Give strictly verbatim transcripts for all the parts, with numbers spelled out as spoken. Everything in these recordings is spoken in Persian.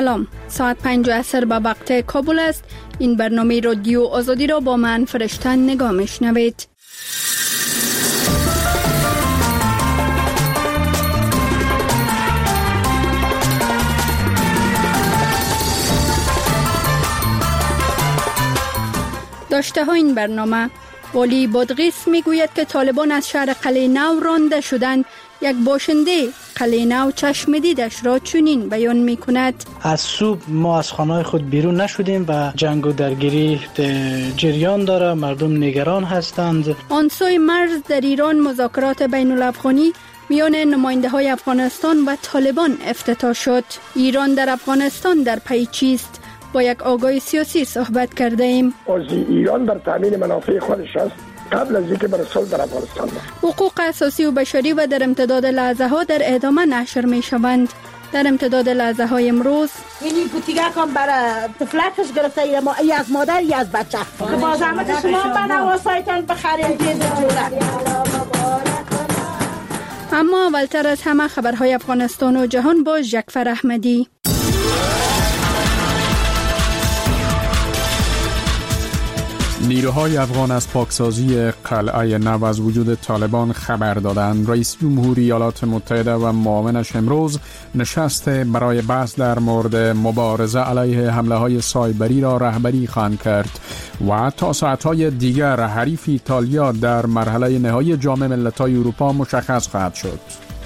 سلام، ساعت پنج عصر به وقت کابل است. این برنامه رادیو آزادی را با من فرشته نگاه میشنوید. داشته ها این برنامه: والی بادغیس میگوید که طالبان از شهر قلعه نو رانده شدند. یک باشنده قلعه نو چشم دیدش را چنین بیان می کند: از صبح ما از خانه خود بیرون نشدیم و جنگ و درگیری جریان داره، مردم نگران هستند. آن سوی مرز در ایران مذاکرات بین الافغانی میان نماینده های افغانستان و طالبان افتتاح شد. ایران در افغانستان در پی چیست؟ با یک آگاه سیاسی صحبت کرده ایم. ایران در تامین منافع خودش است قبل از اینکه بر صلح در افغانستان است. حقوق اساسی و بشری و در امتداد لحظه ها در ادامه نشر می شوند. در امتداد لحظه های امروز اینی بوتیگه کن برای طفلکش گرفته، ای ما ای از مادر ای از بچه که با زحمت شما بنواسایتان بخرید جیز جورت. اما اولتر از همه خبرهای افغانستان و جهان با جعفر احمدی. نیروهای افغان از پاکسازی قلعه نو از وجود طالبان خبر دادند. رئیس جمهوری ایالات متحده و معاونش امروز نشست برای بحث در مورد مبارزه علیه حمله های سایبری را رهبری خواهند کرد و تا ساعتهای دیگر حریف ایتالیا در مرحله نهایی جام ملت‌های اروپا مشخص خواهد شد.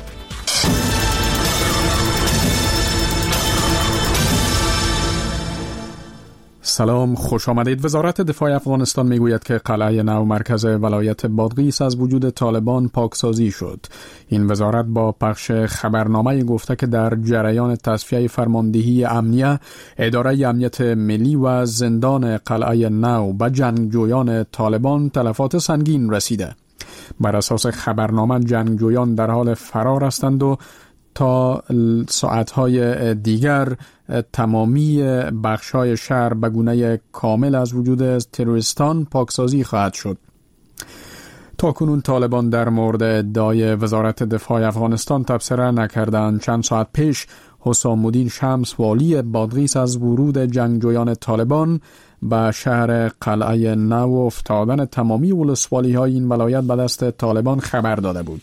سلام، خوش آمدید. وزارت دفاع افغانستان میگوید که قلعه نو مرکز ولایت بادغیس از وجود طالبان پاکسازی شد. این وزارت با پخش خبرنامه گفته که در جریان تصفیه فرماندهی امنیه، اداره امنیت ملی و زندان قلعه نو به جنگجویان طالبان تلفات سنگین رسیده. بر اساس خبرنامه جنگجویان در حال فرار هستند و تا ساعتهای دیگر تمامی بخش‌های شهر به گونه کامل از وجود تروریستان پاکسازی خواهد شد. تاکنون طالبان در مورد ادعای وزارت دفاع افغانستان تبصره نکردند. چند ساعت پیش حسام الدین شمس والی بادغیس از ورود جنگجویان طالبان به شهر قلعه نو و افتادن تمامی ولسوالی‌های این ولایت به دست طالبان خبر داده بود.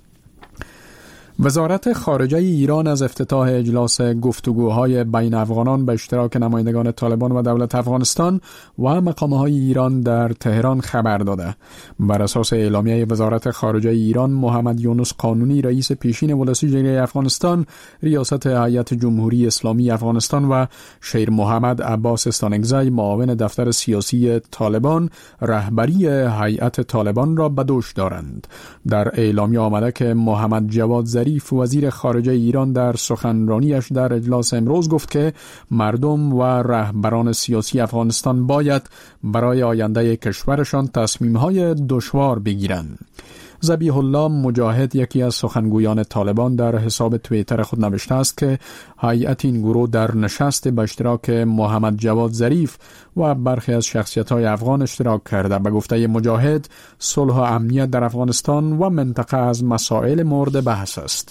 وزارت خارجه ایران از افتتاح اجلاس گفتگوهای بین افغانان به اشتراک نمایندگان طالبان و دولت افغانستان و مقامهای ایران در تهران خبر داده. بر اساس اعلامیه وزارت خارجه ایران، محمد یونس قانونی رئیس پیشین ولسیجری افغانستان، ریاست هیئت جمهوری اسلامی افغانستان و شیر محمد عباس استانگزی معاون دفتر سیاسی طالبان رهبری هیئت طالبان را به دوش دارند. در اعلامیه آمده که محمد جواد ظریف وزیر خارجه ایران در سخنرانیش در اجلاس امروز گفت که مردم و رهبران سیاسی افغانستان باید برای آینده کشورشان تصمیم‌های دشوار بگیرند. ذبیح الله مجاهد، یکی از سخنگویان طالبان، در حساب توییتر خود نوشته است که هیئت این گروه در نشست به اشتراک محمد جواد ظریف و برخی از شخصیت‌های افغان اشتراک کرده. به گفته مجاهد، صلح و امنیت در افغانستان و منطقه از مسائل مورد بحث است.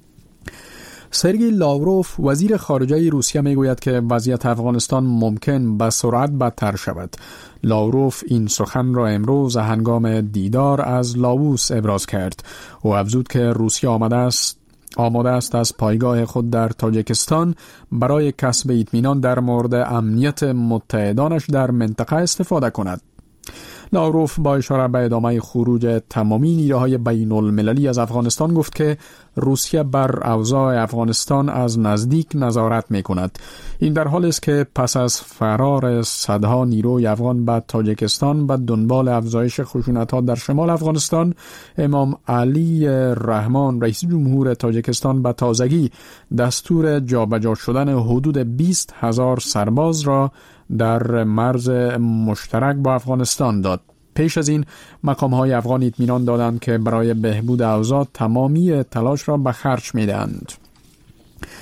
سرگئی لاوروف وزیر خارجه روسیه میگوید که وضعیت افغانستان ممکن به سرعت بدتر شود. لاوروف این سخن را امروز هنگام دیدار از لاووس ابراز کرد و افزود که روسیه آماده است آماده است از پایگاه خود در تاجیکستان برای کسب اطمینان در مورد امنیت متحدانش در منطقه استفاده کند. لاوروف با اشاره به ادامه خروج تمامی نیروهای بین المللی از افغانستان گفت که روسیه بر اوضاع افغانستان از نزدیک نظارت می کند. این در حالی است که پس از فرار صدها نیروی افغان به تاجیکستان به دنبال افزایش خشونت‌ها در شمال افغانستان، امام علی رحمان رئیس جمهور تاجیکستان به تازگی دستور جابجا شدن حدود بیست هزار سرباز را در مرز مشترک با افغانستان داد. پیش از این مقام‌های افغان اطمینان دادند که برای بهبود اوضاع تمامی تلاش را به خرج می‌دهند.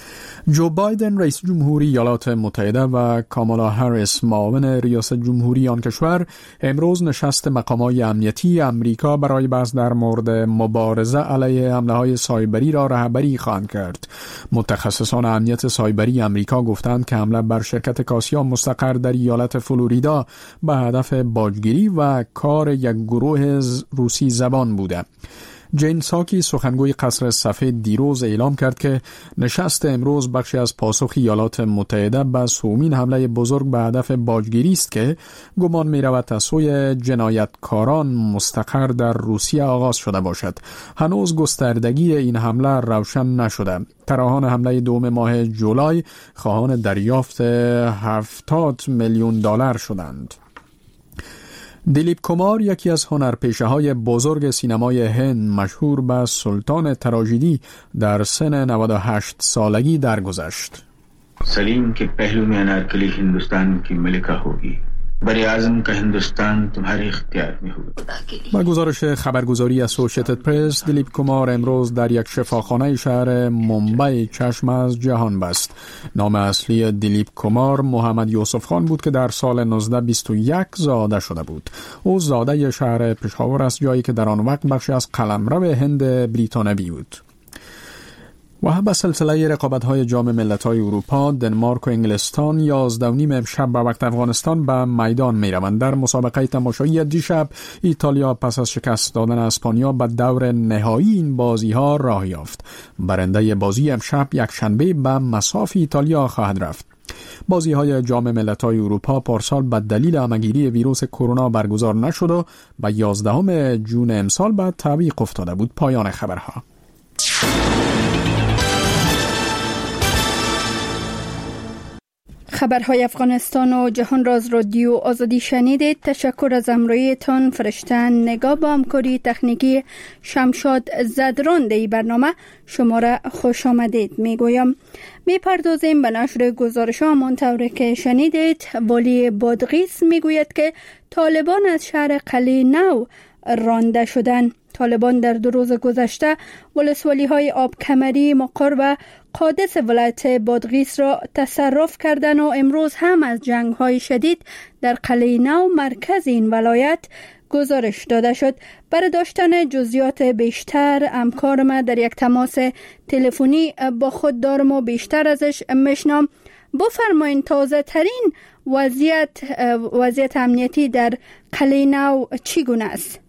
جو بایدن رئیس جمهوری ایالات متحده و کامالا هریس معاون ریاست جمهوری آن کشور امروز نشست مقامات امنیتی امریکا برای بحث در مورد مبارزه علیه حمله‌های سایبری را رهبری خواهند کرد. متخصصان امنیت سایبری امریکا گفتند که حمله بر شرکت کاسیا مستقر در ایالت فلوریدا به هدف باجگیری و کار یک گروه روسی زبان بوده. جین ساکی سخنگوی قصر سفید دیروز اعلام کرد که نشست امروز بخشی از پاسخ ایالات متحده به سومین حمله بزرگ به هدف باجگیری است که گمان می رود از سوی جنایتکاران مستقر در روسیه آغاز شده باشد. هنوز گستردگی این حمله روشن نشده. طراحان حمله دوم ماه جولای خواهان دریافت هفتاد میلیون دلار شدند. دیلیپ کومار یکی از هنرپیشه‌های بزرگ سینمای هند مشهور به سلطان تراژدی در سن نود و هشت سالگی درگذشت. سلیم که پهلو میں انارکلی ہندوستان کی ملکہ ہوگی. بر اعظم کا هندوستان تمہاری اختیار میں ہوگا. با گزارش خبرگزاری اسوسییتد پرس، دیلیپ کومار امروز در یک شفاخانه شهر مومبای چشم از جهان بست. نام اصلی دیلیپ کومار محمد یوسف خان بود که در سال نوزده بیست و یک زاده شده بود. او زاده شهر پشاور است، جایی که در آن وقت بخشی از قلمرو هند بریتانوی بود. و به سلسله رقابت‌های جام ملت‌های اروپا، دنمارک و انگلستان یازده و نیم شب به وقت افغانستان به میدان می‌روند. در مسابقه تماشایی دیشب ایتالیا پس از شکست دادن اسپانیا به دور نهایی این بازی‌ها راه یافت. برنده بازی امشب یک شنبه به مصاف ایتالیا خواهد رفت. بازی‌های جام ملت‌های اروپا پارسال به دلیل همه‌گیری ویروس کرونا برگزار نشد و به یازدهم جون امسال به تعویق افتاده بود. پایان خبرها. خبرهای افغانستان و جهان را از رادیو آزادی شنیدید. تشکر از همراهیتان. فرشتن نگاه با همکاری تکنیکی شمشاد زدران در برنامه شما را خوش آمدید میگویم. میپردازیم به نشر گزارش ها. همانطور که شنیدید، والی بادغیس میگوید که طالبان از شهر قلعه نو رانده شدند. طالبان در دو روز گذشته ولسوالی های آب کمری، مقر و قادس ولایت بادغیس را تصرف کردند و امروز هم از جنگ های شدید در قلعه نو مرکز این ولایت گزارش داده شد. برای داشتن جزئیات بیشتر همکار ما در یک تماس تلفنی با خود دارم و بیشتر ازش میشنم. بفرمایید تازه ترین وضعیت وضعیت امنیتی در قلعه نو چگونه است؟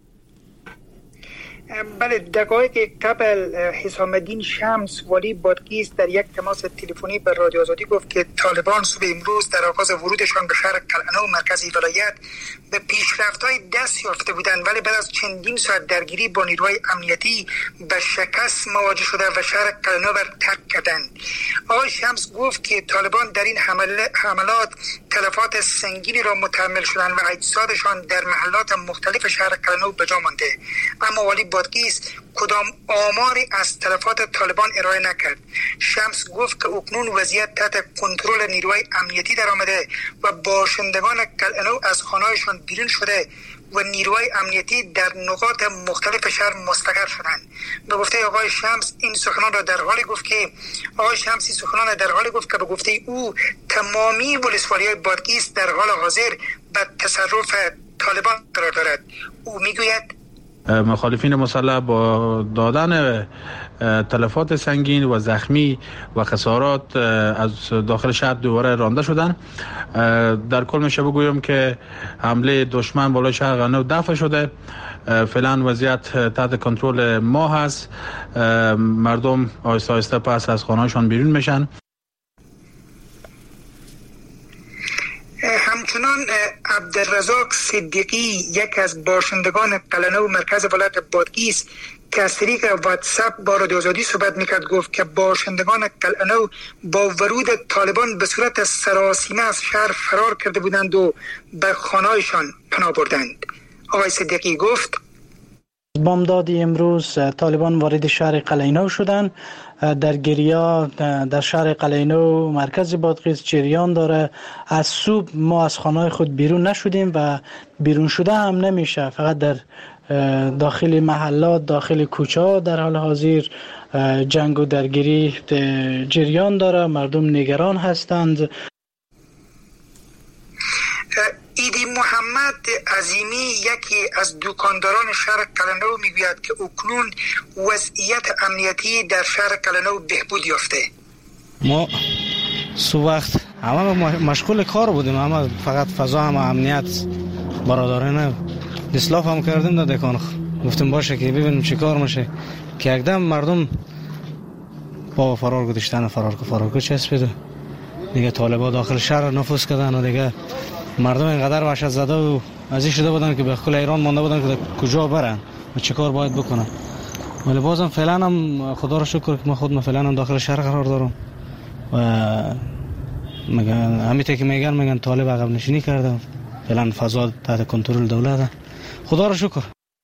بله، دقایق قبل حسام الدین شمس والی بادغیس در یک تماس تلفنی به رادیو آزادی گفت که طالبان صبح امروز در آغاز ورودشان به شهر قلعه نو مرکز ولایت به پیشرفت‌های دست یافته بودند، ولی بعد از چندین ساعت درگیری با نیروهای امنیتی به شکست مواجه شده و شهر قلعه نو را ترک کردند. آقای شمس گفت که طالبان در این حملات تلفات سنگینی را متحمل شدند و اجسادشان در محلات مختلف شهر قلعه نو به جا مانده. اما والی بادغیس کدام آماری از تلفات طالبان ارائه نکرد. شمس گفت که اکنون وضعیت تحت کنترل نیروهای امنیتی در آمده و باشندگان قلعه نو از خانه‌هایشان بیرون شده و نیروهای امنیتی در نقاط مختلف شهر مستقر شدند. به گفته آقای شمس این سخنان را در حالی گفت که آقای شمسی سخنان را در حالی گفت که به گفته او تمامی ولسوالی‌های بادغیس در حال حاضر به تصرف طالبان قرار دارد. او میگوید مخالفین مسلح با دادن تلفات سنگین و زخمی و خسارات از داخل شهر دوباره رانده شدن. در کل میشه بگویم که حمله دشمن بالای شهر قلعه نو دفع شده. فعلا وضعیت تحت کنترل ما هست. مردم آهسته آهسته پس از خانه‌هاشون بیرون میشن. همچنان عبدالرزاق صدیقی، یک از باشندگان قلعه نو مرکز ولایت بادغیس، که از طریق واتساپ با رادیو آزادی صحبت میکرد، گفت که باشندگان قلعه نو با ورود طالبان به صورت سراسیمه از شهر فرار کرده بودند و به خانه‌هایشان پناه بردند. آقای صدیقی گفت بامداد امروز طالبان وارد شهر قلعه‌نو شدند. در گریا در شهر قلعه‌نو مرکز بادغیس جریان داره. از صبح ما از خانه‌های خود بیرون نشدیم و بیرون شده هم نمیشه. فقط در داخل محلات، داخل کوچه‌ها در حال حاضر جنگ و درگیری جریان داره. مردم نگران هستند. ایدی محمد عظیمی یکی از دکانداران شهر قلعه‌نو میگوید که اکنون وضعیت امنیتی در شهر قلعه‌نو بهبود یافته. ما صبح وقت همه مشغول کار بودیم، همه فقط فضا همه امنیت برادرانه اصلاح هم کردیم در دکان. گفتیم باشه که ببینیم چی کار میشه که یکدم مردم با فرار گذاشتن فرار کو فرار کو چسبید. دیگه طالبان داخل شهر نفوذ کردن و دیگه مردم اینقدر وحشت زده و ازی شده بودن که به خل ایران مونده بودن که کجا برن و چه کار باید بکنن. ولی بازم فعلا هم خدا رو شکر که ما خودم فعلا هم داخل شهر قرار دارم و میگن همیشه که میگن میگن طالب عقب نشینی کرده، فعلا فضا تحت کنترل دولت. خدا رو شکر.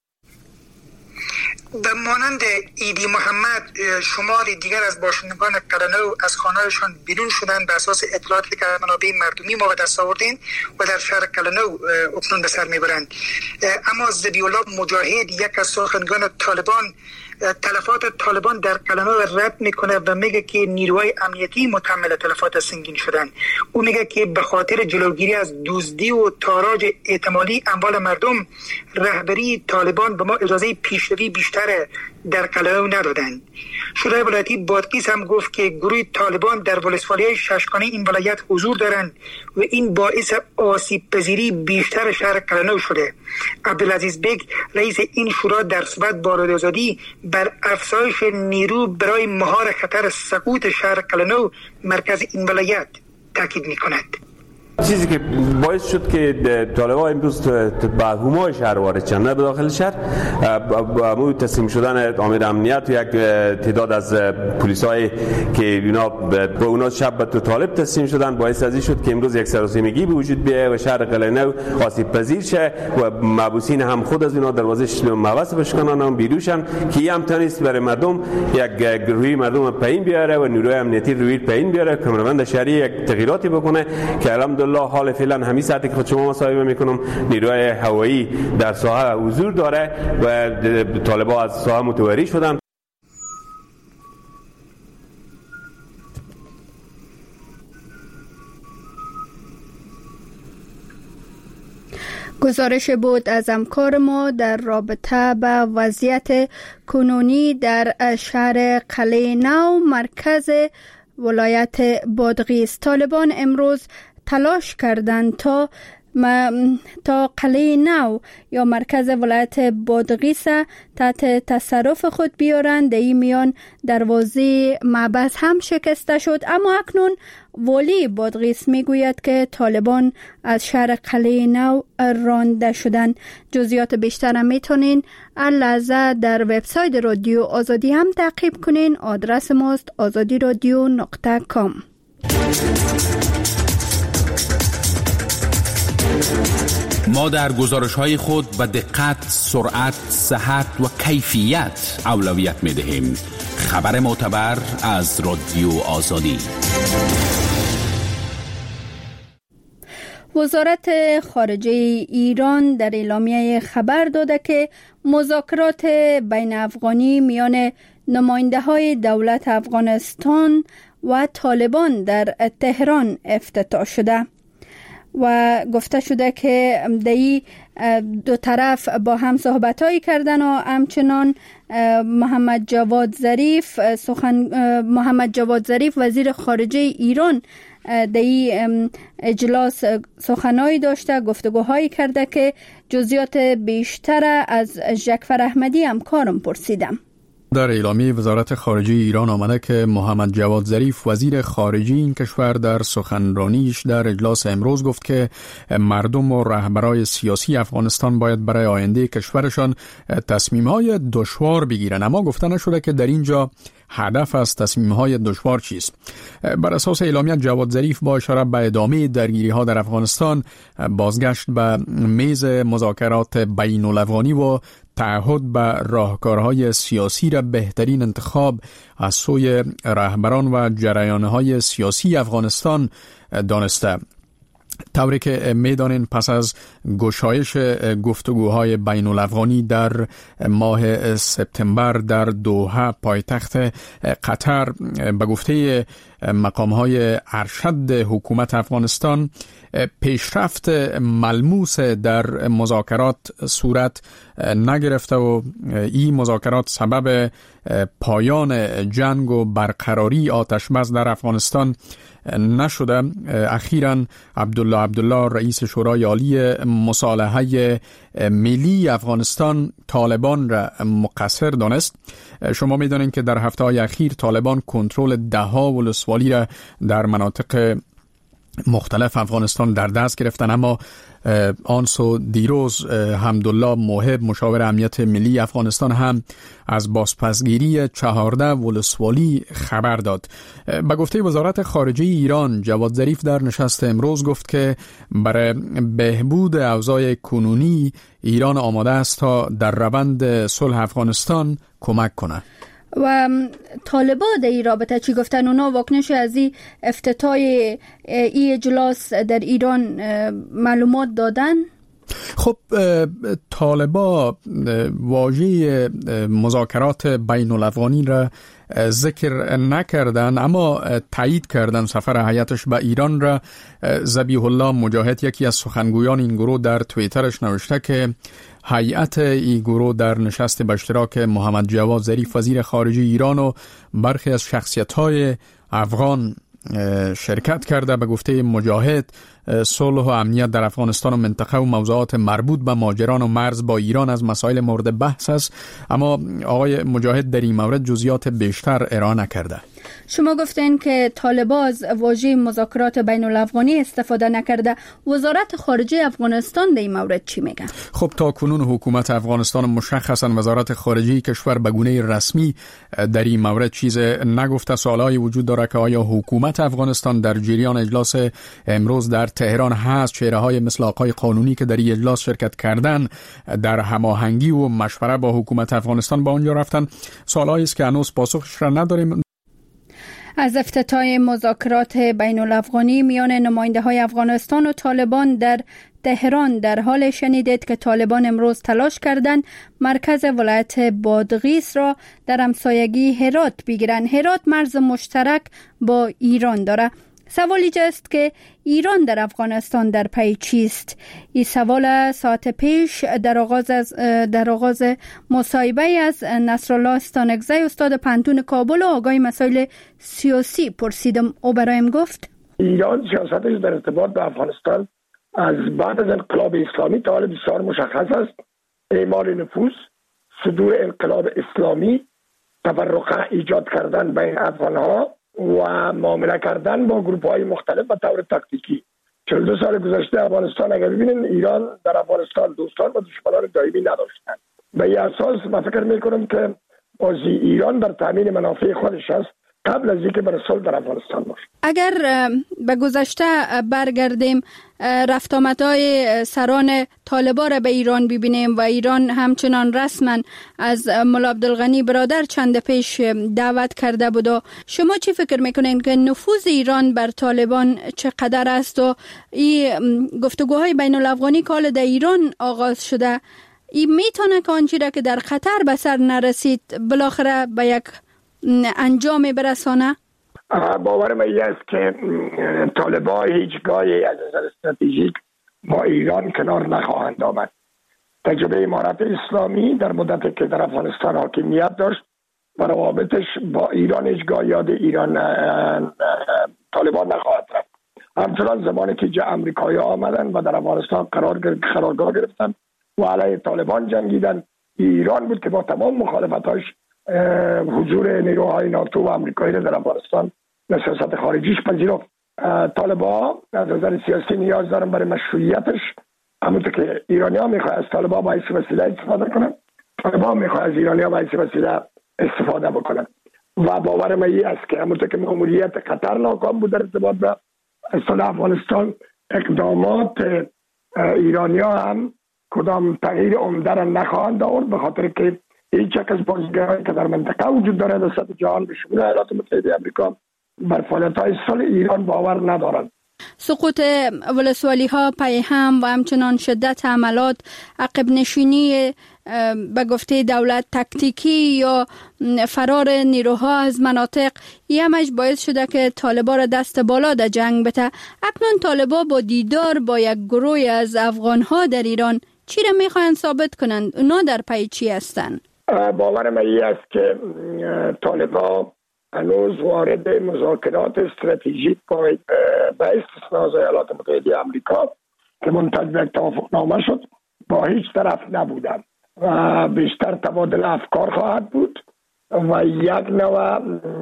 به مانند ایدی محمد شمار دیگر از باشندگان قلعه‌نو از خانه‌شان بیرون شدند. به اساس اطلاعاتی که منابع مردمی ما به دست آوردیم و در شهر قلعه‌نو اکنون به سر میبرند. اما ذبیح الله مجاهد یک از سخنگویان طالبان تلفات طالبان در قلعه‌نو رد میکنه و میگه که نیروهای امنیتی متحمل تلفات سنگین شدن. او میگه که به خاطر جلوگیری از دزدی و تاراج احتمالی اموال مردم رهبری طالبان به ما اجازه پیشروی بیشتر در قلعه‌نو ندادند. شورای ولایتی بادغیس هم گفت که گروه طالبان در ولسوالی‌های ششگانه این ولایت حضور دارند و این باعث آسیب پذیری بیشتر شهر قلعه‌نو شده. عبدالعزیز بیگ رئیس این شورا در صحبت با رادیو آزادی بر افزایش نیرو برای مهار خطر سقوط شهر قلعه‌نو مرکز این ولایت تاکید می‌کند. چیزی که باعث شد که طالبان امروز به همای شهر وارد شدن، نه به داخل شهر، با تسلیم شدن امیر امنیت و یک تعداد از پلیسای که اینا با اونا شب به طالب تسلیم شدن، باعث ازی شد که امروز یک سراسیمگی به وجود بیاید و شهر قلعه‌نو آسیب پذیر شه و مبوسین هم خود از اینا دروازه موث بشکنن هم بیروشن که هم تونست برای مردم یک گروهی مردم پایین بیاره و نیروی امنیتی روی پایین بیاره، کمربند شهری یک تغییراتی بکنه که الحمدلله حال فعلا همین ساعتی که خود شما مصاحبه میکنم نیروی هوایی در ساحه حضور داره و طالبان از ساحه متواری شدن. گزارش بود از همکار ما در رابطه به وضعیت کنونی در شهر قلعه‌نو مرکز ولایت بادغیس. طالبان امروز تلاش کردند تا تا قلعه‌نو یا مرکز ولایت بادغیس تحت تصرف خود بیارند. در این میان دروازه معبد هم شکسته شد، اما اکنون والی بادغیس میگوید که طالبان از شهر قلعه‌نو رانده شدند. جزئیات بیشتر هم میتونین اللحظه در وبسایت رادیو آزادی هم تعقیب کنین. آدرس ماست آزادی رادیو نقطه کام. ما در گزارش‌های خود به دقت، سرعت، صحت و کیفیت اولویت می‌دهیم. خبر معتبر از رادیو آزادی. وزارت خارجه ایران در اعلامیه خبر داده که مذاکرات بین افغانی میان نماینده‌های دولت افغانستان و طالبان در تهران افتتاح شده و گفته شده که دی دو طرف با هم صحبت‌هایی کردن و همچنان محمد جواد ظریف سخن محمد جواد ظریف وزیر خارجه ایران دی اجلاس سخنایی داشته، گفتگوهایی کرده که جزئیات بیشتر از جعفر احمدی همکارم پرسیدم. در اعلامیه وزارت خارجه ایران آمده که محمد جواد ظریف وزیر خارجه این کشور در سخنرانیش در اجلاس امروز گفت که مردم و رهبرای سیاسی افغانستان باید برای آینده کشورشان تصمیم‌های دشوار بگیرن، اما گفته نشده که در اینجا هدف از تصمیم‌های دشوار چیست؟ بر اساس اعلامیه جواد ظریف با اشاره به ادامه درگیری‌ها در افغانستان بازگشت به میز مذاکرات بین‌الافغانی و تعهد به راهکارهای سیاسی را بهترین انتخاب از سوی رهبران و جریان‌های سیاسی افغانستان دانسته. طوری که میدانین پس از گشایش گفتگوهای بین الافغانی در ماه سپتامبر در دوحه پایتخت قطر به گفته مقامهای ارشد حکومت افغانستان پیشرفت ملموس در مذاکرات صورت نگرفته و این مذاکرات سبب پایان جنگ و برقراری آتش بس در افغانستان نشده. اخیراً عبدالله عبدالله رئیس شورای عالی مصالحه ملی افغانستان طالبان را مقصر دانست. شما می‌دانید که در هفته‌های اخیر طالبان کنترل ده‌ها ولسوالی را در مناطق مختلف افغانستان در دست گرفتن، اما آنسو دیروز حمدالله موهب مشاور امنیت ملی افغانستان هم از بازپسگیری چهارده ولسوالی خبر داد. به گفته وزارت خارجه ایران جواد ظریف در نشست امروز گفت که برای بهبود اوضاع کنونی ایران آماده است تا در روند صلح افغانستان کمک کنه. و طالبا در این رابطه چی گفتن؟ اونا واکنش از این افتتاح این اجلاس در ایران معلومات دادن؟ خب طالبا واژه مذاکرات بین الافغانی را ذکر نکردن، اما تایید کردن سفر هیئتش به ایران را. ذبیح الله مجاهد یکی از سخنگویان این گروه در توییترش نوشته که هیئت این گروه در نشست به اشتراک محمد جواد ظریف وزیر خارجه ایران و برخی از شخصیت‌های افغان شرکت کرده. به گفته مجاهد صلح و امنیت در افغانستان و منطقه و موضوعات مربوط به ماجران و مرز با ایران از مسائل مورد بحث است، اما آقای مجاهد در این مورد جزئیات بیشتر ارائه نکرده. شما گفتین که طالبان از واژه مذاکرات بین الافغانی استفاده نکرده. وزارت خارجه افغانستان در این مورد چی میگه؟ خب تا کنون حکومت افغانستان مشخصا وزارت خارجه کشور به گونه رسمی در این مورد چیز نگفته. سوالایی وجود داره که آیا حکومت افغانستان در جریان اجلاس امروز در تهران هست؟ چهره‌های مثل آقای قانونی که در این اجلاس شرکت کردن در هماهنگی و مشوره با حکومت افغانستان با اونجا رفتن؟ سوالایی است که هنوز پاسخش را نداریم. از افتتاح مذاکرات بین الافغانی میان نماینده های افغانستان و طالبان در تهران در حال شنیدید که طالبان امروز تلاش کردند مرکز ولایت بادغیس را در همسایگی هرات بگیرند. هرات مرز مشترک با ایران داره. سوال اینجاست که ایران در افغانستان در پی چیست؟ این سوال ساعت پیش در آغاز از در آغاز مصاحبه از نصرالله استانکزی استاد پنتون کابل و آگاه مسائل سیاسی پرسیدم. او برایم گفت ایران سیاستش در ارتباط با افغانستان از بعد از انقلاب اسلامی تا حال بسیار مشخص است. اعمال نفوذ، صدور انقلاب اسلامی، تفرقه ایجاد کردن بین افغانها و معامله کردن با گروه های مختلف و طور تاکتیکی. چهل و دو سال گذشته افغانستان اگر ببینید ایران در افغانستان دوستان و دشمنان دائمی نداشتند. به این اساس من فکر میکنم که بازی ایران در تامین منافع خودش است قبل از اینکه برای صلح در افغانستان باشه. اگر به گذشته برگردیم، رفت آمدهای سران طالبان را به ایران ببینیم و ایران همچنان رسما از ملا عبدالغنی برادر چند پیش دعوت کرده بود. شما چی فکر میکنین که نفوذ ایران بر طالبان چقدر است و این گفتگوهای بین الافغانی که حالا در ایران آغاز شده این میتونه که آنچه را که در قطر به سر نرسید بالاخره به یک انجام برسانه؟ باورم این است که طالبان هیچگاهی از نظر استراتژیک با ایران کنار نخواهند آمد. تجربه امارت اسلامی در مدتی که در افغانستان حاکمیت داشت و روابطش با ایران هیچگاه یاد ایران طالبان نخواهد رفت. همچنان زمانی که جا امریکایی آمدن و در افغانستان قرار قرارگاه گرفتن و علیه طالبان جنگیدن، ایران بود که با تمام مخالفتاش حضور نیروهای ناتو و امریکایی را در افغانستان و سیاست خارجیش پذیرفت. طالبان از نظر سیاسی نیاز دارن برای مشروعیتش، همونطور که ایرانی ها میخواه از طالبان با حیث وسیله استفاده کنن، طالبان میخواه از ایرانی ها با حیث وسیله استفاده بکنن. و باور من این است که همونطور که مأموریت قطر ناکام بود در ارتباط به صلح افغانستان، اقدامات ایرانی ها هم کدام تغییر عمده را نخواهند آورد، به خاطر که هیچ یک از بازیگرانی که در منطقه وجود دارد در سطح جهان به شمول ایالات متحده آمریکا بر فعالیت‌های صلح ایران باور ندارند. سقوط ولسوالی ها پی هم و همچنان شدت حملات، عقب نشینی به گفته دولت تکتیکی یا فرار نیروها از مناطق، این همش باعث شده که طالبا را دست بالا در جنگ بده. اکنون طالبا با دیدار با یک گروه از افغان ها در ایران چی را میخواهند ثابت کنند؟ اونا در پی چی هستند؟ باور من این است که طالبا هنوز وارد مذاکرات استراتژیک با به استثناء از ایالات متحده آمریکا که منتج به توافقنامه شد با هیچ طرف نبودند و بیشتر تبادل افکار خواهد بود و یک نوع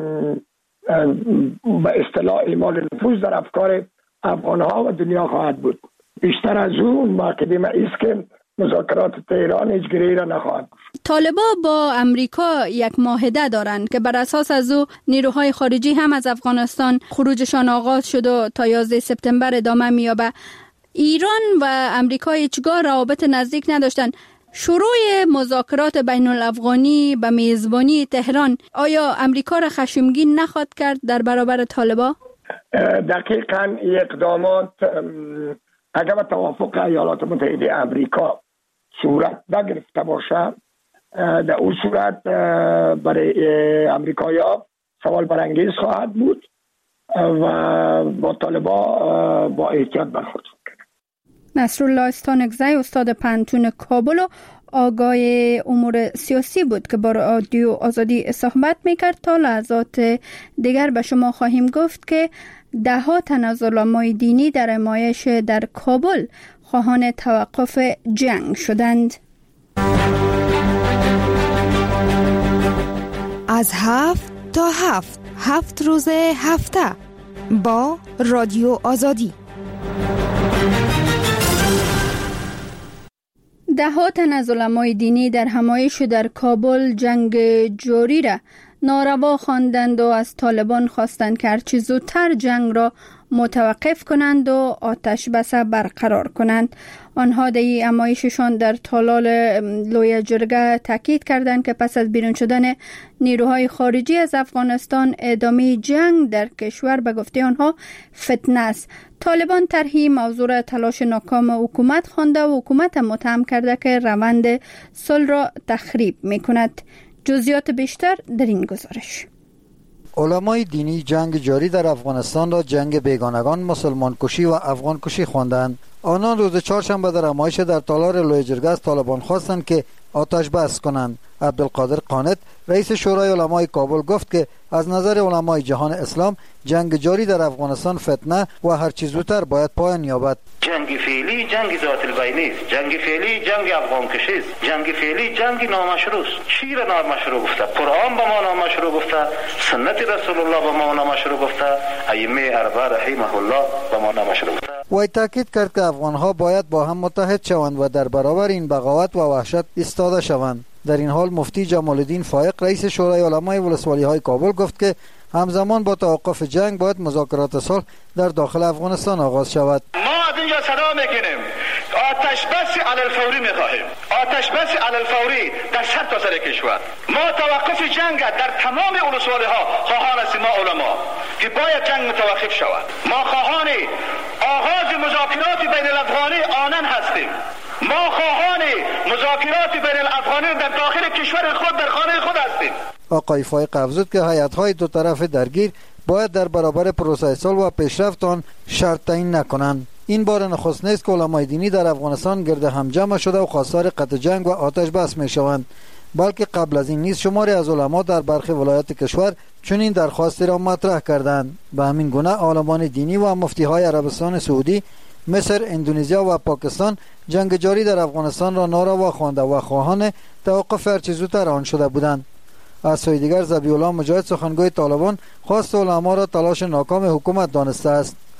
به اصطلاح اعمال نفوذ در افکار افغانها و دنیا خواهد بود. بیشتر از اون معتقدیم است که مذاکرات تهران هیچ گیری را نخواهد. طالبا با امریکا یک معاهده دارند که بر اساس از او نیروهای خارجی هم از افغانستان خروجشان آغاز شد و تا یازده سپتامبر ادامه می‌یابد. ایران و امریکا هیچگاه روابط نزدیک نداشتند. شروع مذاکرات بین الافغانی به میزبانی تهران آیا امریکا را خشمگین نخواهد کرد در برابر طالبا؟ دقیقاً اقدامات اگر به توافق ایالات متحده آمریکا صورت نگرفته باشه، در اون صورت برای امریکایی‌ها سوال برانگیز خواهد بود و با طالبا با احتیاط برخورد کنند. نصرالله استانکزی استاد پانتون کابل و آگاه امور سیاسی بود که با رادیو آزادی صحبت میکرد. تا لحظات دیگر به شما خواهیم گفت که ده ها تن از علمای دینی در نمایش در کابل خواهان توقف جنگ شدند. از هفت تا هفت هفت روز هفته با رادیو آزادی. ده ها تن از علمای دینی در نمایش در کابل جنگ جاری را ناروا خواندند و از طالبان خواستند که هرچه زودتر جنگ را متوقف کنند و آتش بس برقرار کنند. آنها در این نمایششان در تالار لوی جرگه تاکید کردند که پس از بیرون شدن نیروهای خارجی از افغانستان ادامه جنگ در کشور به گفته آنها فتنه است. طالبان طرحی موضوع تلاش ناکام حکومت خوانده و حکومت متهم کرده که روند صلح را تخریب می‌کند. جزئیات بیشتر در این گزارش. علمای دینی جنگ جاری در افغانستان را جنگ بیگانگان، مسلمان کشی و افغان کشی خواندند. آنان روز چهارشنبه در نمایش در تالار لوی جرگه از طالبان خواستند که آتش بس کنند. عبدالقادر قانت رئیس شورای علمای کابل گفت که از نظر علمای جهان اسلام جنگ جاری در افغانستان فتنه و هر چیز زودتر باید پایان یابد. جنگ فعلی جنگ ذات البین است، جنگ فعلی جنگ افغان کشی است، جنگ فعلی جنگ نامشروع است. چی را نامشروع گفته؟ قرآن به ما نامشروع گفته، سنت رسول الله به ما نامشروع گفته، ائمه اربعه رحمه الله به ما نامشروع گفته. وی تاکید کرد که افغانها باید با هم متحد شوند و در برابر این بغاوت و وحشت ایستاده شوند. در این حال مفتی جمال الدین فائق رئیس شورای علمای ولسوالی های کابل گفت که همزمان با توقف جنگ باید مذاکرات صلح در داخل افغانستان آغاز شود. ما از اینجا صدا میکنیم آتش بس علی الفوری میخواهیم، آتش بس علی الفوری در سر تا سر کشور. ما توقف جنگ در تمام ولسوالی ها خواهان هستیم، ما علما که باید جنگ متوقف شود. ما خواهان آغاز مذاکرات بین الافغانی آنان هستیم. ما خواهان مذاکرات بین الافغانی در داخل کشور خود در خانه خود هستیم. آقای فائق افزود که هیئت‌های دو طرف درگیر باید در برابر پروسه صلح و پیشرفت آن شرط تعیین نکنند. این بار نخست نیست که علمای دینی در افغانستان گرد هم جمع شده و خواستار قطع جنگ و آتش بس می‌شوند، بلکه قبل از این نیز شماری از علما در برخی ولایات کشور چنین درخواستی را مطرح کردند. به همین گونه عالمان دینی و مفتی‌های عربستان سعودی، مصر، اندونزیا و پاکستان جنگ جاری در افغانستان را ناروا خوانده و خواهان توقف هرچه زودتر آن شده بودند. از سوی دیگر ذبیح الله مجاهد سخنگوی طالبان خواست علما را تلاش ناکام حکومت دانسته است.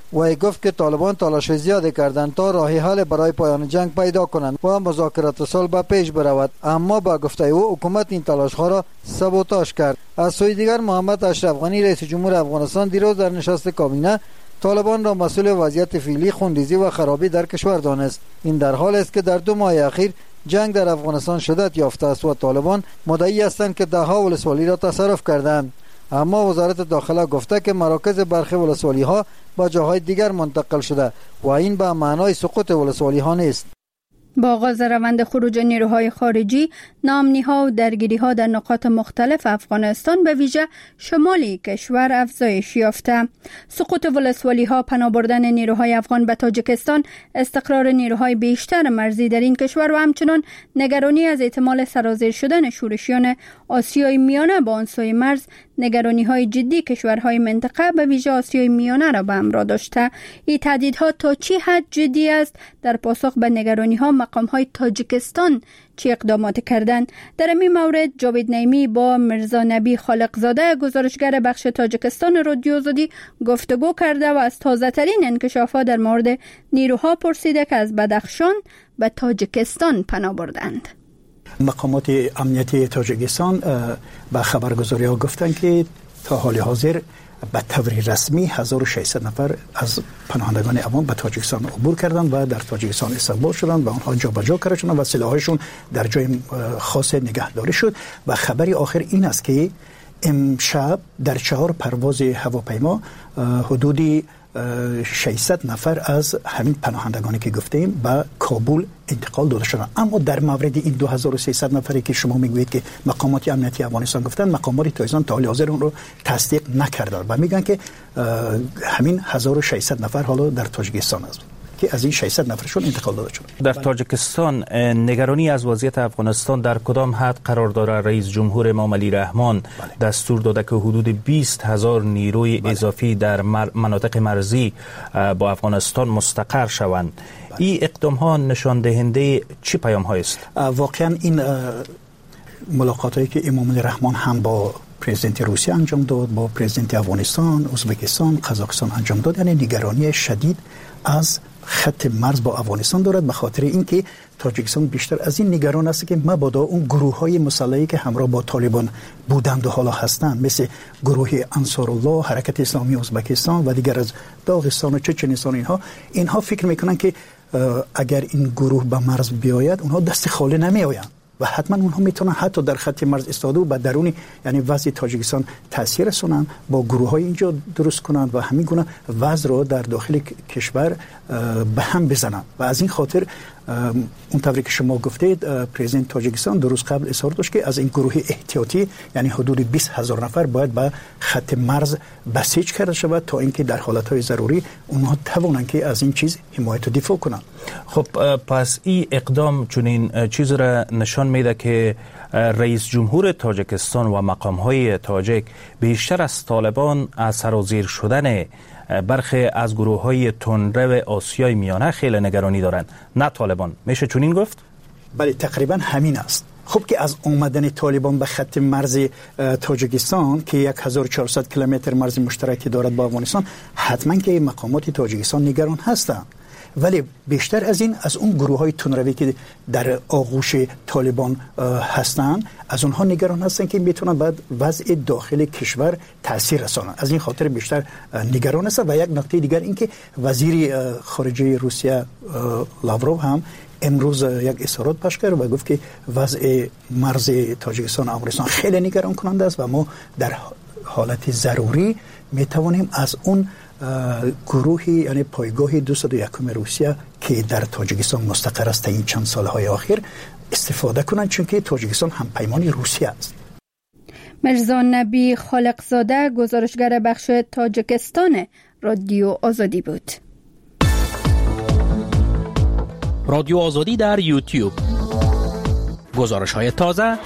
و گفت که طالبان تلاش زیادی کردند تا راه حل برای پایان جنگ پیدا کنند و مذاکرات صلح به پیش برود، اما با گفته او حکومت این تلاش ها را سابوتاژ کرد. از سوی دیگر محمد اشرف غنی رئیس جمهور افغانستان دیروز در نشست کابینه طالبان را مسئول وضعیت فعلی خونریزی و خرابی در کشور دانست. این در حال است که در دو ماه اخیر جنگ در افغانستان شدت یافته است و طالبان مدعی هستند که دهها ولسوالی را تصرف کردند، اما وزارت داخله گفته که مراکز برخی ولسوالی ها با جاهای دیگر منتقل شده و این به معنای سقوط ولسوالی ها نیست. با آغاز روند خروج نیروهای خارجی، ناامنی‌ها و درگیری‌ها در نقاط مختلف افغانستان به ویژه شمالی کشور افزایش یافته. سقوط ولسوالی‌ها، پناه بردن نیروهای افغان به تاجیکستان، استقرار نیروهای بیشتر مرزی در این کشور و همچنین نگرانی از احتمال سرازیر شدن شورشیان آسیای میانه با آن سوی مرز، نگرانی‌های جدی کشورهای منطقه به ویژه آسیای میانه را به همراه داشته. این تهدیدها تا چه حد جدی است؟ در پاسخ به نگرانی‌ها مقام‌های تاجیکستان چه اقدامات کردند؟ در این مورد جاوید نعیمی با مرزا نبی خالقزاده گزارشگر بخش تاجیکستان رادیو آزادی گفتگو کرده و از تازه‌ترین انکشافات در مورد نیروها پرسیده که از بدخشان به تاجیکستان پناه بردند. مقامات امنیتی تاجیکستان به خبرگزاری ها گفتند که تا حال حاضر به طور رسمی هزار و ششصد نفر از پناهندگان افغان به تاجیکستان عبور کردند و در تاجیکستان استقبال شدند و آنها جابجا کرده شدند و سلاحشون در جای خاص نگهداری شد. و خبری آخر این است که امشب در چهار پرواز هواپیما حدودی ششصد نفر از همین پناهندگانی که گفتیم به کابل انتقال داده شدند. اما در مورد این دو هزار و سیصد نفری که شما میگویید که مقامات امنیتی افغانستان گفتن، مقامات تاجیکستان تا حال حاضر اون رو تصدیق نکردند و میگن که همین هزار و ششصد نفر حالا در تاجیکستان است که از این ششصد نفرشون انتقال داده شد. در تاجیکستان نگرانی از وضعیت افغانستان در کدام حد قرار دارد؟ رئیس جمهور امام علی رحمان بله. دستور داده که حدود بیست هزار نیروی بله. اضافی در مناطق مرزی با افغانستان مستقر شوند. بله. این اقدام ها نشان دهنده چی پیام های است؟ واقعا این ملاقات هایی که امام علی رحمان هم با پرزیدنت روسیه انجام داد، با پرزیدنت افغانستان، ازبکستان، قزاقستان انجام داد، یعنی نگرانی شدید از خط مرز با افغانستان دارد، به خاطر اینکه تاجیکستان بیشتر از این نگران است که مبادا اون گروه‌های مسلحی که همراه با طالبان بودند و حالا هستند، مثل گروه انصارالله، حرکت اسلامی ازبکستان و دیگر از داغستان و چچنستان، اینها اینها فکر میکنن که اگر این گروه به مرز بیاید اونها دست خالی نمیآیند و حتما اونها میتونن حتی در خط مرز ایستاده و به درون یعنی وضع تاجیکستان تاثیر رسونن، با گروه های اینجا درست کنن و همین گونه وضع رو در داخل کشور به هم بزنن. و از این خاطر اون طوری که شما گفتید پرزیدنت تاجیکستان درست قبل اصرار داشت که از این گروه احتیاطی یعنی حدود بیست هزار نفر باید به خط مرز بسیج کرده شود تا اینکه در حالتهای ضروری اونها توانند که از این چیز حمایت و دفاع کنند. خب پس این اقدام چنین چیز را نشان میده که رئیس جمهور تاجیکستان و مقام‌های تاجیک بیشتر از طالبان از سرازیر شدن برخی از گروه‌های تندرو آسیای میانه خیلی نگرانی دارند، نه طالبان. میشه چنین گفت؟ بله تقریبا همین است. خب که از اومدن طالبان به خط مرز تاجیکستان که هزار و چهارصد کیلومتر مرز مشترکی دارد با افغانستان، حتما که مقامات تاجیکستان نگران هستند، ولی بیشتر از این از اون گروه های تندروی که در آغوش طالبان هستند از اونها نگران هستند که میتونن بعد وضع داخل کشور تاثیر رسانند. از این خاطر بیشتر نگران هستند. و یک نکته دیگر این که وزیر خارجه روسیه لاوروف هم امروز یک اظهارات پخش کرد و گفت که وضع مرز تاجیکستان و افغانستان خیلی نگران کننده است و ما در حالت ضروری میتوانیم از اون گروهی یعنی پایگاه دویست و یک روسیه که در تاجیکستان مستقر است این چند سالهای آخر استفاده کنند، چون که تاجیکستان هم پیمان روسیه است. مرزا نبی خالقزاده گزارشگر بخش تاجیکستان رادیو آزادی بود. رادیو آزادی در یوتیوب، گزارش های تازه.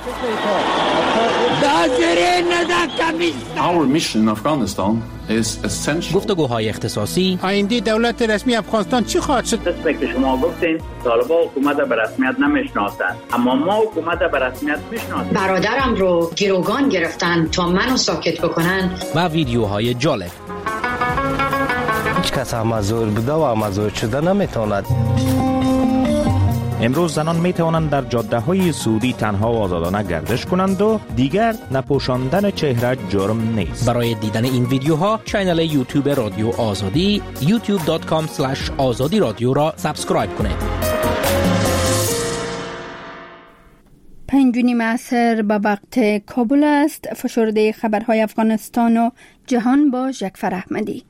Our mission in Afghanistan is essential. گفتگوهای اختصاصی. آینده دولت رسمی افغانستان چی خواهد شد؟ دسته که شما گفتین طالبان حکومت به رسمیت نمیشناسند، اما ما حکومت به رسمیت میشناسیم. برادرم رو گروگان گرفتن تا منو ساکت بکنن. و ویدیوهای جالب. هیچ کس مزور بوده و مزور شده نمیتواند. امروز زنان می توانند در جاده های سعودی تنها و آزادانه گردش کنند و دیگر نپوشاندن چهره جرم نیست. برای دیدن این ویدیوها کانال یوتیوب رادیو آزادی یوتیوب دات کام اسلش آزادی رادیو را سابسکرایب کنید. پنج و نیم عصر به وقت کابل است. فشرده خبرهای افغانستان و جهان با جعفر احمدی.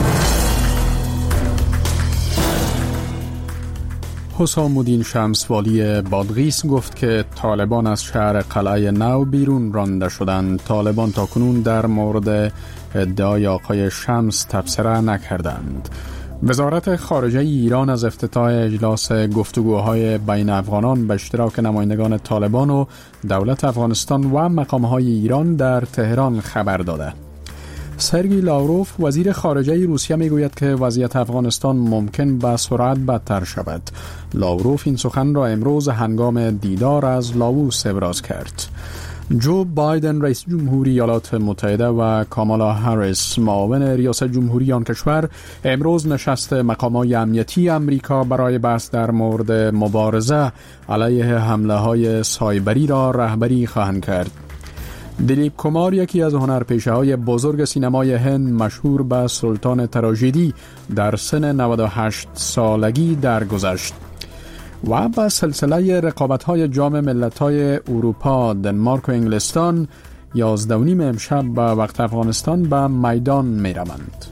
حسام الدین شمس والی بادغیس گفت که طالبان از شهر قلعه نو بیرون رانده شدند. طالبان تاکنون در مورد ادعای آقای شمس تبصره نکردند. وزارت خارجه ایران از افتتاح اجلاس گفتگوهای بین افغانان به اشتراک نمایندگان طالبان و دولت افغانستان و مقامهای ایران در تهران خبر داده. سرگی لاوروف وزیر خارجه روسیه میگوید که وضعیت افغانستان ممکن به سرعت بدتر شود. لاوروف این سخن را امروز هنگام دیدار از لاووس ابراز کرد. جو بایدن رئیس جمهوری ایالات متحده و کامالا هریس معاون ریاست جمهوری آن کشور امروز نشست مقامات امنیتی امریکا برای بحث در مورد مبارزه علیه حمله های سایبری را رهبری خواهند کرد. دلیپ کمار یکی از هنرپیشه های بزرگ سینمای هند مشهور به سلطان تراژدی در سن نود و هشت سالگی درگذشت. و با سلسله رقابت‌های جام ملت‌های اروپا دنمارک و انگلستان یازده و نیم امشب به وقت افغانستان به میدان می‌روند.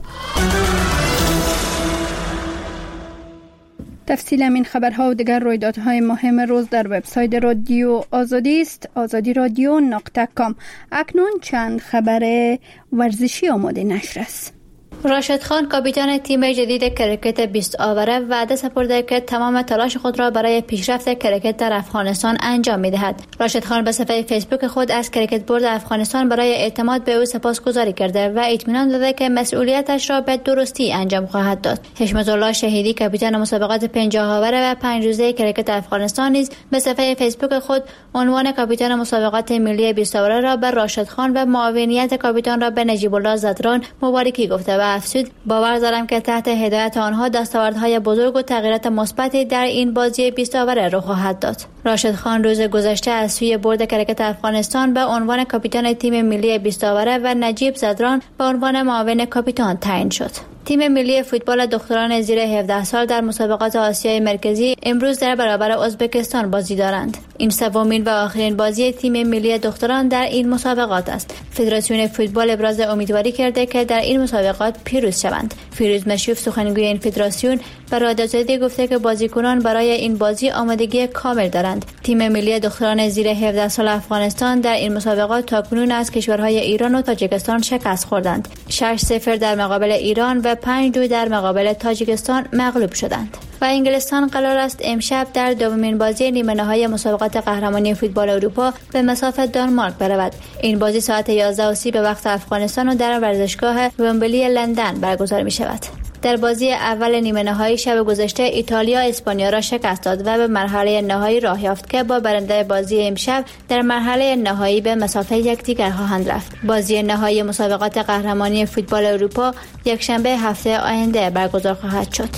تفصیل این خبرها و دیگر رویدادهای مهم روز در وبسایت رادیو آزادی است، آزادی رادیو نقطه کام. اکنون چند خبر ورزشی آماده نشر است. راشد خان کاپیتان تیم جدید کرکت بیست آوره وعده سپرده که تمام تلاش خود را برای پیشرفت کرکت در افغانستان انجام می‌دهد. راشد خان به صفحه فیسبوک خود از کرکت بورد افغانستان برای اعتماد به او سپاسگزاری کرده و اطمینان داده که مسئولیتش را به درستی انجام خواهد داد. حشمت الله شهیدی کاپیتان مسابقات پنجاه آوره و پنج روزه کرکت افغانستان نیز به صفحه فیسبوک خود عنوان کاپیتان مسابقات ملی بیست آوره را به راشد خان و معاونیت کاپیتان را به نجیب الله زدران مبارکی گفته و افزود باور دارم که تحت هدایت آنها دستاوردهای بزرگ و تغییرات مثبتی در این بازی بیست آوره رخ خواهد داد. راشد خان روز گذشته از سوی بورد کرکت افغانستان به عنوان کاپیتان تیم ملی بیست آوره و نجیب زدران به عنوان معاون کاپیتان تعیین شد. تیم ملی فوتبال دختران زیر هفده سال در مسابقات آسیای مرکزی امروز در برابر ازبکستان بازی دارند. این سومین و آخرین بازی تیم ملی دختران در این مسابقات است. فدراسیون فوتبال ابراز امیدواری کرده که در این مسابقات پیروز شوند. فیروز مشیوف سخنگوی این فدراسیون به رادیو آزادی گفته که بازیکنان برای این بازی آمادگی کامل دارند. تیم ملی دختران زیر هفده سال افغانستان در این مسابقات تاکنون از کشورهای ایران و تاجیکستان شکست خوردند. شش صفر در مقابل ایران و پنج دو در مقابل تاجیکستان مغلوب شدند. و انگلستان قرار است امشب در دومین بازی نیمه نهایی مسابقات قهرمانی فوتبال اروپا به مصاف دانمارک برود. این بازی ساعت یازده و سی به وقت افغانستان و در ورزشگاه ومبلی لندن برگزار می شود. در بازی اول نیمه نهایی شب گذشته ایتالیا اسپانیا را شکست داد و به مرحله نهایی راه یافت که با برنده بازی امشب در مرحله نهایی به مسافت یکدیگر خواهند رفت. بازی نهایی مسابقات قهرمانی فوتبال اروپا یکشنبه هفته آینده برگزار خواهد شد.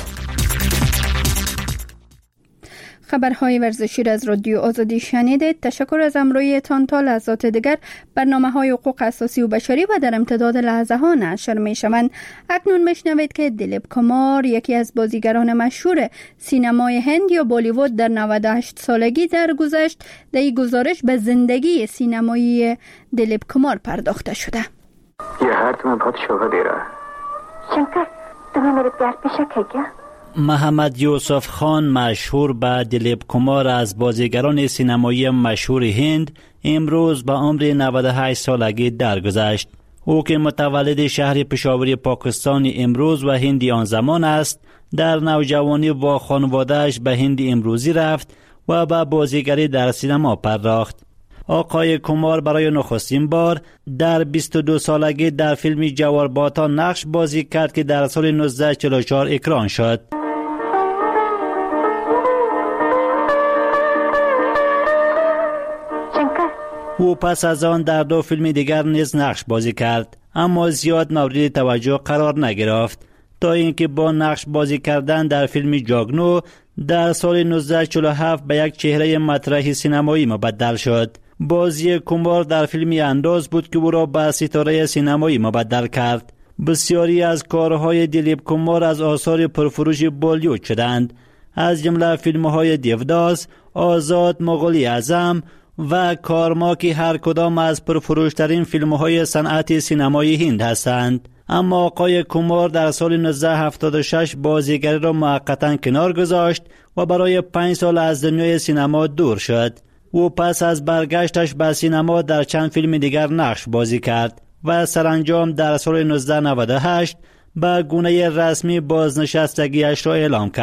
خبرهای ورزشی را از رادیو آزادی شنیدید. تشکر از همراهیتان. تا لحظات دیگر برنامه‌های حقوق اساسی و بشری و در امتداد لحظه ها نشر می‌شوند. اکنون میشنوید که دلیپ کمار یکی از بازیگران مشهور سینمای هند یا بالیوود در نود و هشت سالگی درگذشت. در این گزارش به زندگی سینمایی دلیپ کمار پرداخته شده. ये हार तुम्हें बहुत शोभा दे रहा है। शंकर, तुम्हें मेरे प्यार पे शक है क्या? محمد یوسف خان مشهور به دلیپ کمار از بازیگران سینمایی مشهور هند امروز به عمر نود و هشت سالگی درگذشت. او که متولد شهر پشاوری پاکستان امروز و هندی آن زمان است، در نوجوانی با خانواده‌اش به هند امروزی رفت و به بازیگری در سینما پرداخت. آقای کمار برای نخستین بار در بیست و دو سالگی در فیلم جوار باتا نقش بازی کرد که در سال نوزده چهل و چهار اکران شد. او پس از آن در دو فیلم دیگر نیز نقش بازی کرد، اما زیاد مورد توجه قرار نگرفت. تا اینکه با نقش بازی کردن در فیلم جاگنو در سال نوزده چهل و هفت به یک چهره مطرح سینمایی مبدل شد. بازی کومار در فیلمی انداز بود که او را به ستاره سینمایی مبدل کرد. بسیاری از کارهای دلیپ کومار از آثار پرفروش بالیوود شدند، از جمله فیلم‌های دیوداس، آزاد، مغولی اعظم و کارما که هر کدام از پرفروشترین فیلم‌های صنعت سینمایی هند هستند. اما آقای کومار در سال نوزده هفتاد و شش بازیگری را موقتاً کنار گذاشت و برای پنج سال از دنیای سینما دور شد. او پس از برگشتش به سینما در چند فیلم دیگر نقش بازی کرد و سرانجام در سال نوزده نود و هشت به گونه رسمی بازنشستگیش را اعلام کرد.